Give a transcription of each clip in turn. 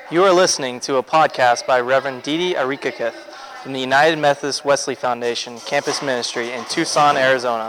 You are listening to a podcast by Reverend Didi Arikakith from the United Methodist Wesley Foundation Campus Ministry in Tucson, Arizona.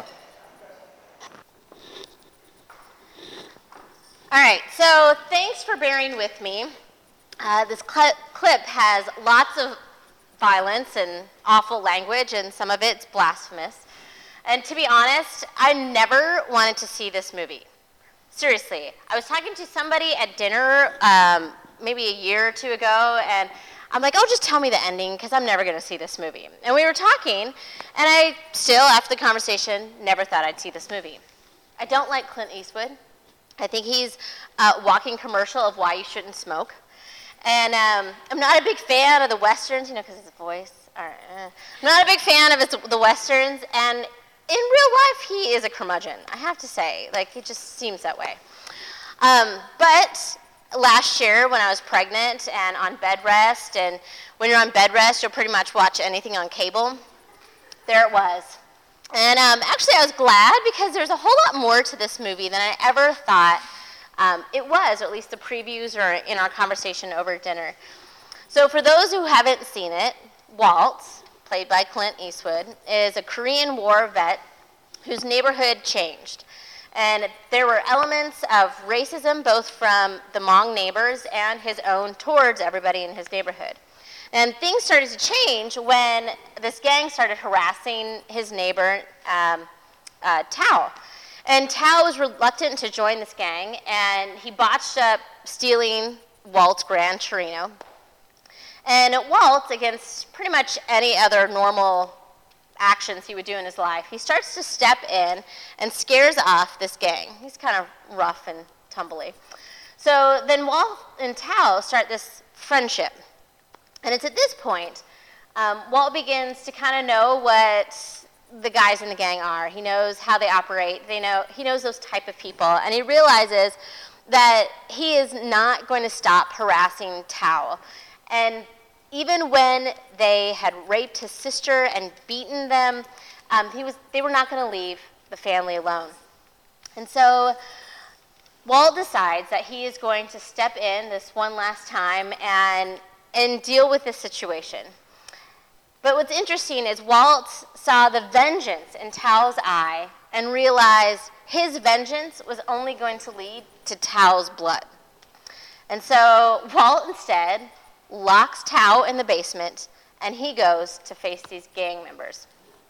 All right, so thanks for bearing with me. This clip has lots of violence and awful language, and some of it's blasphemous. And to be honest, I never wanted to see this movie. Seriously, I was talking to somebody at dinner maybe a year or two ago, and I'm like, oh, just tell me the ending, because I'm never going to see this movie. And we were talking, and I still, after the conversation, never thought I'd see this movie. I don't like Clint Eastwood. I think he's a walking commercial of why you shouldn't smoke. And I'm not a big fan of the Westerns, because his voice. I'm not a big fan of the Westerns, and in real life, he is a curmudgeon, I have to say. Like, it just seems that way. But last year, when I was pregnant and on bed rest, and when you're on bed rest, you'll pretty much watch anything on cable. There it was. And actually, I was glad because there's a whole lot more to this movie than I ever thought it was, or at least the previews or in our conversation over dinner. So for those who haven't seen it, Walt, played by Clint Eastwood, is a Korean War vet whose neighborhood changed. And there were elements of racism, both from the Hmong neighbors and his own towards everybody in his neighborhood. And things started to change when this gang started harassing his neighbor, Tao. And Tao was reluctant to join this gang, and he botched up stealing Walt's Gran Torino. And Walt, against pretty much any other normal actions he would do in his life, he starts to step in and scares off this gang. He's kind of rough and tumbly. So then Walt and Tao start this friendship. And it's at this point, Walt begins to kind of know what the guys in the gang are. He knows how they operate. He knows those type of people. And he realizes that he is not going to stop harassing Tao. And even when they had raped his sister and beaten them, they were not going to leave the family alone. And so Walt decides that he is going to step in this one last time and deal with this situation. But what's interesting is Walt saw the vengeance in Tao's eye and realized his vengeance was only going to lead to Tao's blood. And so Walt instead locks Tao in the basement, and he goes to face these gang members.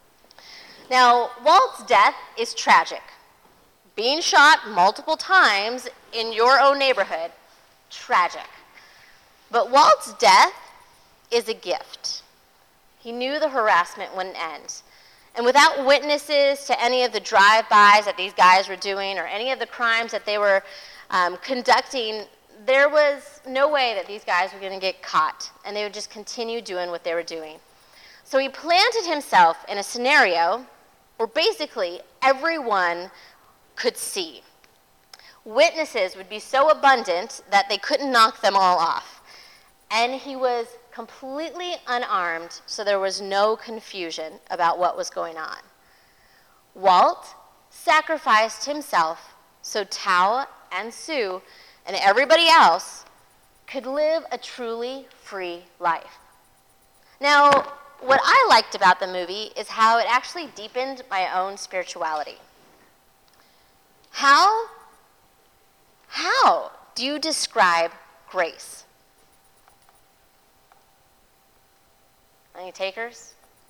Now, Walt's death is tragic. Being shot multiple times in your own neighborhood, tragic. But Walt's death is a gift. He knew the harassment wouldn't end. And without witnesses to any of the drive-bys that these guys were doing or any of the crimes that they were conducting, there was no way that these guys were going to get caught, and they would just continue doing what they were doing. So he planted himself in a scenario where basically everyone could see. Witnesses would be so abundant that they couldn't knock them all off. And he was completely unarmed, so there was no confusion about what was going on. Walt sacrificed himself so Tao and Sue and everybody else could live a truly free life. Now, what I liked about the movie is how it actually deepened my own spirituality. How do you describe grace? Any takers?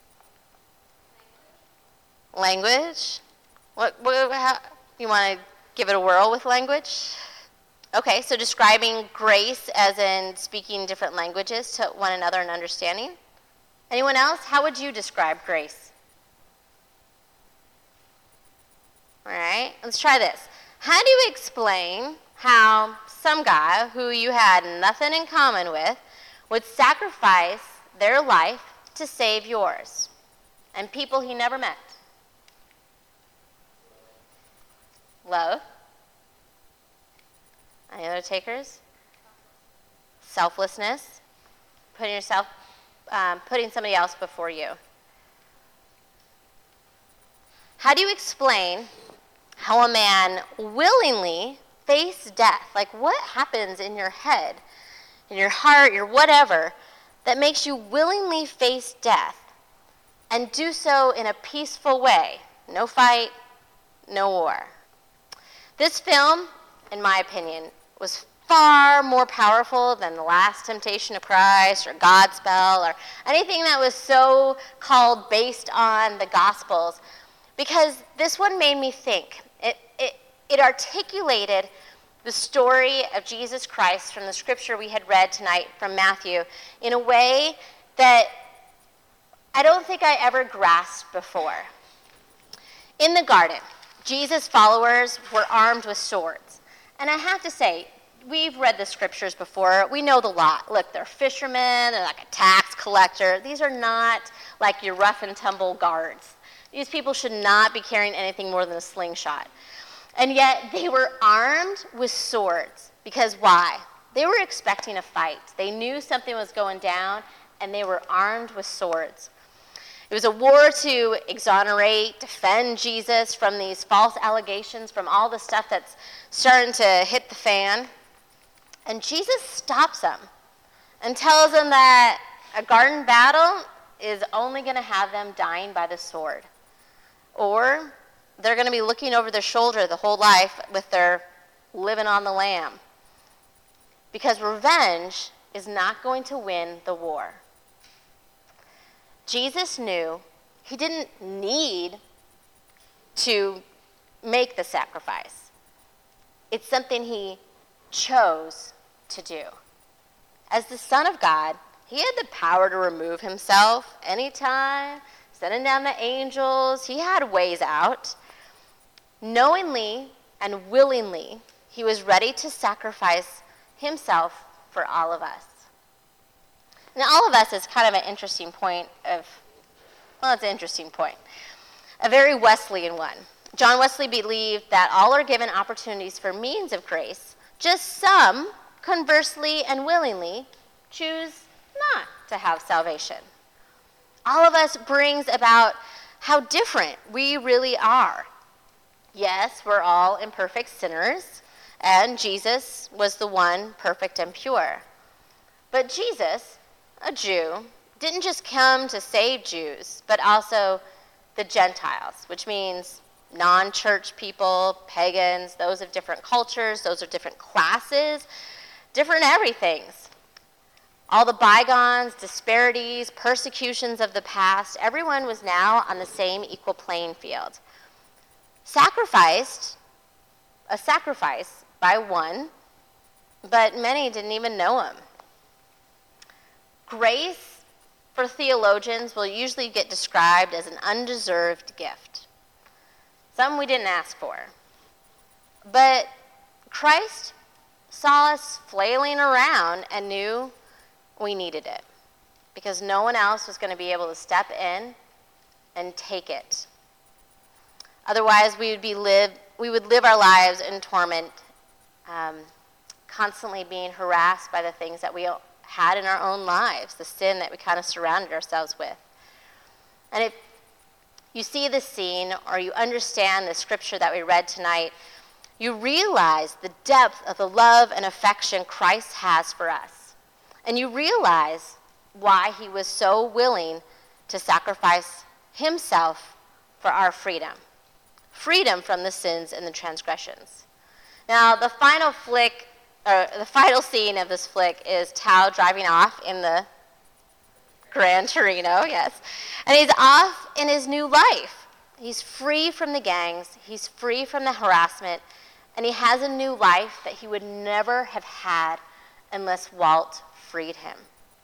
Language? How, you want to give it a whirl with language? Okay, so describing grace as in speaking different languages to one another and understanding. Anyone else? How would you describe grace? All right, let's try this. How do you explain how some guy who you had nothing in common with would sacrifice their life to save yours and people he never met? Love. Any other takers? Selflessness. Putting somebody else before you. How do you explain how a man willingly faced death? Like, what happens in your head in your heart, your whatever, that makes you willingly face death and do so in a peaceful way. No fight, no war. This film, in my opinion, was far more powerful than The Last Temptation of Christ or Godspell or anything that was so called based on the Gospels, because this one made me think. It articulated the story of Jesus Christ from the scripture we had read tonight from Matthew in a way that I don't think I ever grasped before. In the garden, Jesus' followers were armed with swords. And I have to say, we've read the scriptures before. We know the lot. Look, they're fishermen, they're like a tax collector. These are not like your rough and tumble guards. These people should not be carrying anything more than a slingshot. And yet they were armed with swords. Because why? They were expecting a fight. They knew something was going down, and they were armed with swords. It was a war to exonerate, defend Jesus from these false allegations, from all the stuff that's starting to hit the fan. And Jesus stops them and tells them that a garden battle is only going to have them dying by the sword. Or they're going to be looking over their shoulder the whole life with their living on the lamb. Because revenge is not going to win the war. Jesus knew he didn't need to make the sacrifice. It's something he chose to do. As the Son of God, he had the power to remove himself anytime, sending down the angels. He had ways out. Knowingly and willingly, he was ready to sacrifice himself for all of us. Now, all of us is kind of an interesting point it's an interesting point. A very Wesleyan one. John Wesley believed that all are given opportunities for means of grace, just some, conversely and willingly, choose not to have salvation. All of us brings about how different we really are. Yes, we're all imperfect sinners, and Jesus was the one perfect and pure. But Jesus, a Jew, didn't just come to save Jews, but also the Gentiles, which means non-church people, pagans, those of different cultures, those of different classes, different everythings. All the bygones, disparities, persecutions of the past, everyone was now on the same equal playing field. A sacrifice by one, but many didn't even know him. Grace, for theologians, will usually get described as an undeserved gift, something we didn't ask for. But Christ saw us flailing around and knew we needed it, because no one else was going to be able to step in and take it. Otherwise, we would live our lives in torment, constantly being harassed by the things that we had in our own lives, the sin that we kind of surrounded ourselves with. And if you see this scene or you understand the scripture that we read tonight, you realize the depth of the love and affection Christ has for us. And you realize why he was so willing to sacrifice himself for our freedom. Freedom from the sins and the transgressions. Now, the final scene of this flick is Tao driving off in the Gran Torino, yes. And he's off in his new life. He's free from the gangs, he's free from the harassment, and he has a new life that he would never have had unless Walt freed him.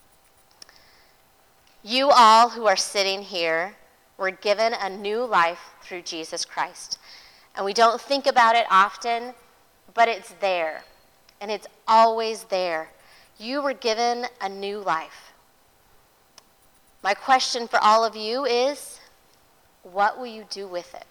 You all who are sitting here were given a new life through Jesus Christ. And we don't think about it often, but it's there. And it's always there. You were given a new life. My question for all of you is, what will you do with it?